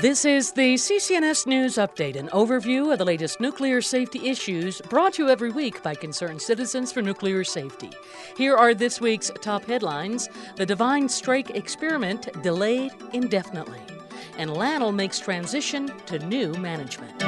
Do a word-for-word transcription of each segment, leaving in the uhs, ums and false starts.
This is the C C N S News Update, an overview of the latest nuclear safety issues brought to you every week by concerned citizens for nuclear safety. Here are this week's top headlines. The Divine Strike experiment delayed indefinitely. And LANL makes transition to new management.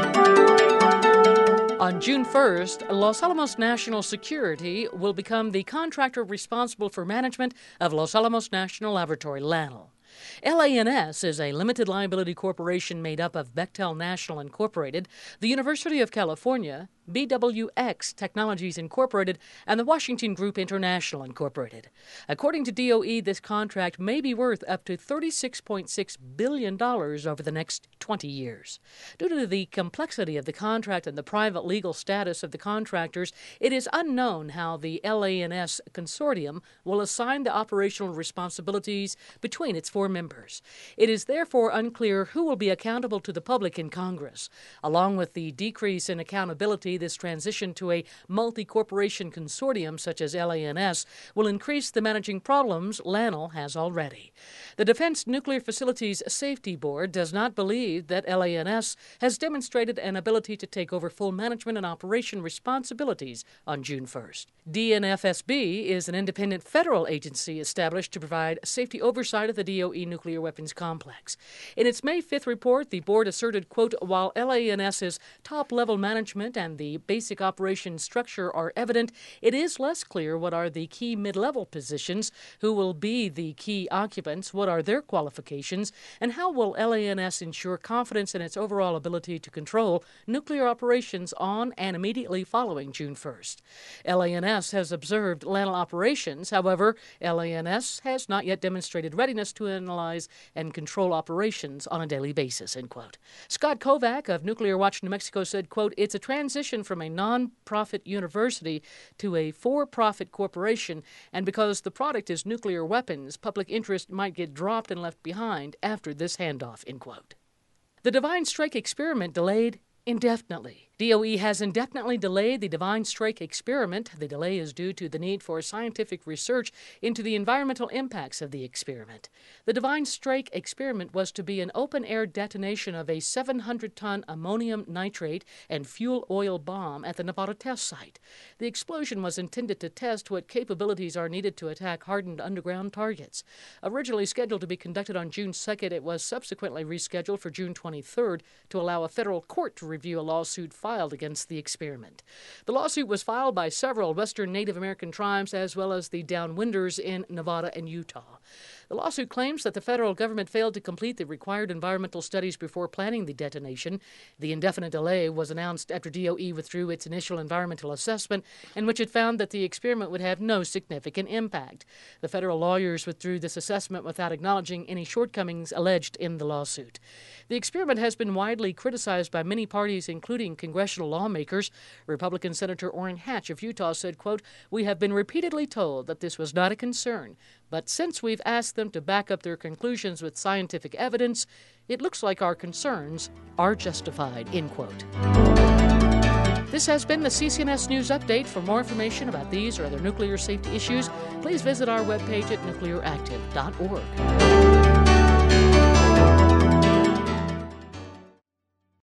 On June first, Los Alamos National Security will become the contractor responsible for management of Los Alamos National Laboratory, LANL. L A N S is a limited liability corporation made up of Bechtel National Incorporated, the University of California, B W X Technologies Incorporated, and the Washington Group International Incorporated. According to D O E, this contract may be worth up to thirty-six point six billion dollars over the next twenty years. Due to the complexity of the contract and the private legal status of the contractors, it is unknown how the L A N S consortium will assign the operational responsibilities between its four members. It is therefore unclear who will be accountable to the public in Congress. Along with the decrease in accountability, this transition to a multi-corporation consortium such as L A N S will increase the managing problems LANL has already. The Defense Nuclear Facilities Safety Board does not believe that L A N S has demonstrated an ability to take over full management and operation responsibilities on June first. D N F S B is an independent federal agency established to provide safety oversight of the D O E nuclear weapons complex. In its May fifth report, the board asserted, quote, while L A N S's top-level management and the basic operation structure are evident, it is less clear what are the key mid-level positions, who will be the key occupants, what are their qualifications, and how will L A N S ensure confidence in its overall ability to control nuclear operations on and immediately following June first. L A N S has observed LANL operations. However, L A N S has not yet demonstrated readiness to analyze and control operations on a daily basis, end quote. Scott Kovac of Nuclear Watch New Mexico said, quote, it's a transition from a non-profit university to a for-profit corporation, and because the product is nuclear weapons, public interest might get dropped and left behind after this handoff, end quote. The Divine Strike experiment delayed indefinitely. D O E has indefinitely delayed the Divine Strike experiment. The delay is due to the need for scientific research into the environmental impacts of the experiment. The Divine Strike experiment was to be an open-air detonation of a seven hundred ton ammonium nitrate and fuel oil bomb at the Nevada test site. The explosion was intended to test what capabilities are needed to attack hardened underground targets. Originally scheduled to be conducted on June second, it was subsequently rescheduled for June twenty-third to allow a federal court to review a lawsuit filed against the experiment. The lawsuit was filed by several Western Native American tribes as well as the downwinders in Nevada and Utah. The lawsuit claims that the federal government failed to complete the required environmental studies before planning the detonation. The indefinite delay was announced after D O E withdrew its initial environmental assessment, in which it found that the experiment would have no significant impact. The federal lawyers withdrew this assessment without acknowledging any shortcomings alleged in the lawsuit. The experiment has been widely criticized by many parties, including congressional lawmakers. Republican Senator Orrin Hatch of Utah said, quote, we have been repeatedly told that this was not a concern, but since we've asked them to back up their conclusions with scientific evidence, it looks like our concerns are justified, end quote. This has been the C C N S News Update. For more information about these or other nuclear safety issues, please visit our webpage at nuclear active dot org.